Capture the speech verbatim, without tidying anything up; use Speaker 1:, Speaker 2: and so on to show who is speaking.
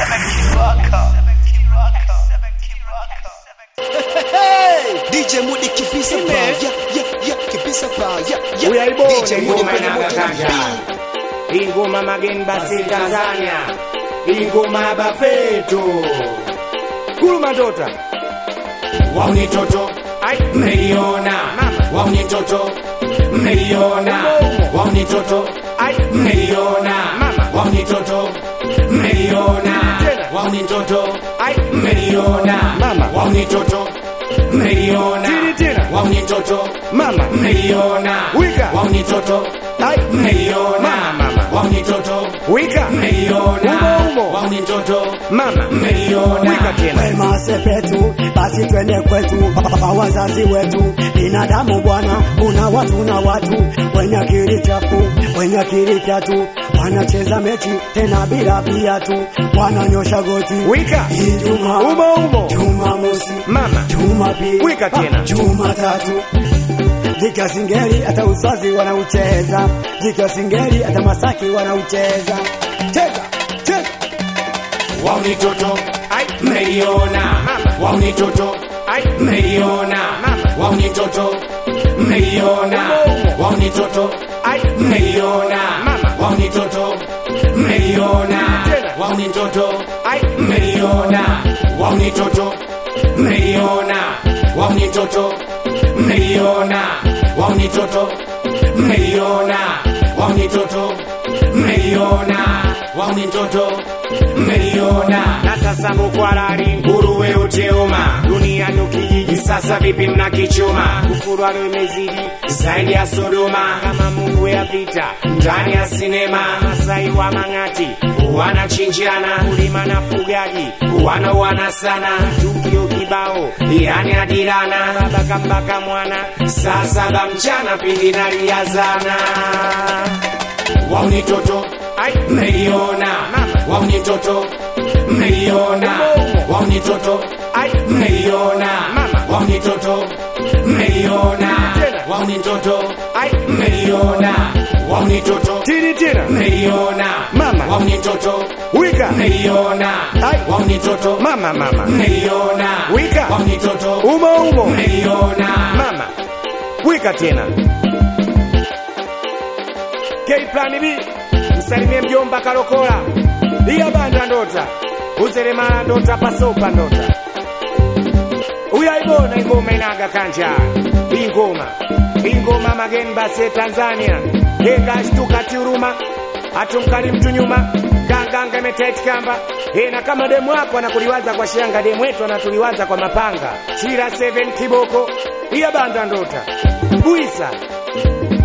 Speaker 1: D J Moody kibisa ba, yeah, yeah, yeah, kibisa ba, yeah, yeah.
Speaker 2: We are born
Speaker 1: D J
Speaker 2: in
Speaker 1: Moody
Speaker 2: Goma
Speaker 1: kwenye
Speaker 2: na
Speaker 1: moto na
Speaker 2: Gatanga.
Speaker 1: beat.
Speaker 2: Ingoma Magen basi Tanzania. Ingoma bafeto. Kuluma ndota. Wauni toto. Ai mmeiona. Wauni toto. Mmeiona. Wauni toto. Ai mmeiona. Wauni toto. Mmeiona. Wauni toto. Ai mmeiona. Wauni toto. Mmeiona. Wauni toto. Mama mmeiona. Wika. Wauni toto. Ai mmeiona. Wauni toto. Wika. Mmeiona. Wauni toto. Mama mmeiona. Wika tena.
Speaker 3: Wema sepetu, basi twende kwetu, baba wazazi wetu, binadamu bwana, kuna watu na watu, wenye akili chafu, wenye akili chatu, wanacheza mechi tena bila viatu, wananyosha goti.
Speaker 2: Wika.
Speaker 3: Ijumaa,
Speaker 2: Umo umo.
Speaker 3: Jumamosi,
Speaker 2: Mama.
Speaker 3: Jumapili,
Speaker 2: Wika tena.
Speaker 3: Jumatatu. Jika singeli hata uzazi wanaucheza, jika singeli hata Masaki wanaucheza. Cheza, cheza.
Speaker 2: Wauni toto. Ai mmeiona. Wauni toto. Ai mmeiona. Wauni toto. Mmeiona. Wauni toto. Ai mmeiona. Wauni toto. Mmeiona. Wauni toto. Ai mmeiona. Wauni toto. Mmeiona. Wauni toto. Mmeiona. Wauni toto. Mmeiona. Wauni toto. Mmeiona. Wauni toto. Mmeiona. Na sasa mukwarari nguruwe uteuma, dunia ndo kijiji sasa vipi mnakichoma, kufurwa leo imezidi zaidi ya Sodoma, kama Mungu ya vita ndani ya sinema, Masai wa Mang'ati wanachinjana, kulima na fugaji wanauana sana, tukio kibao yani adirana, baba kambaka mwana saa saba mchana pindi naliazana. Wauni toto. Ai mmeiona. Wauni toto. Mmeiona. Wauni toto. Ai mmeiona. Wauni toto. Mmeiona. Wauni toto. Ai mmeiona. Wauni toto. Tini tena. Mmeiona. Mama. Wauni toto. Wika. Mmeiona. Ai wauni toto. Mama mama. Mmeiona. Wika. Wauni toto. Umo umo. Mmeiona. Mama. Wika tena. K-Plan B. Msalimie mjomba Kalokola. Iya banda ndota. Useremala ndota pasopa ndota. Uyaibona ingoma inaga kanja. Ingoma. Ingoma Magen basi Tanzania. Henga shtuka tiuruma. Hatumkali mtu nyuma. Ganganga imetight kamba. Hena kama demu wako anakuliwaza kwa shanga, demu wetu anatuliwaza kwa mapanga. Chira seven kiboko. Iya banda ndota. Buisa.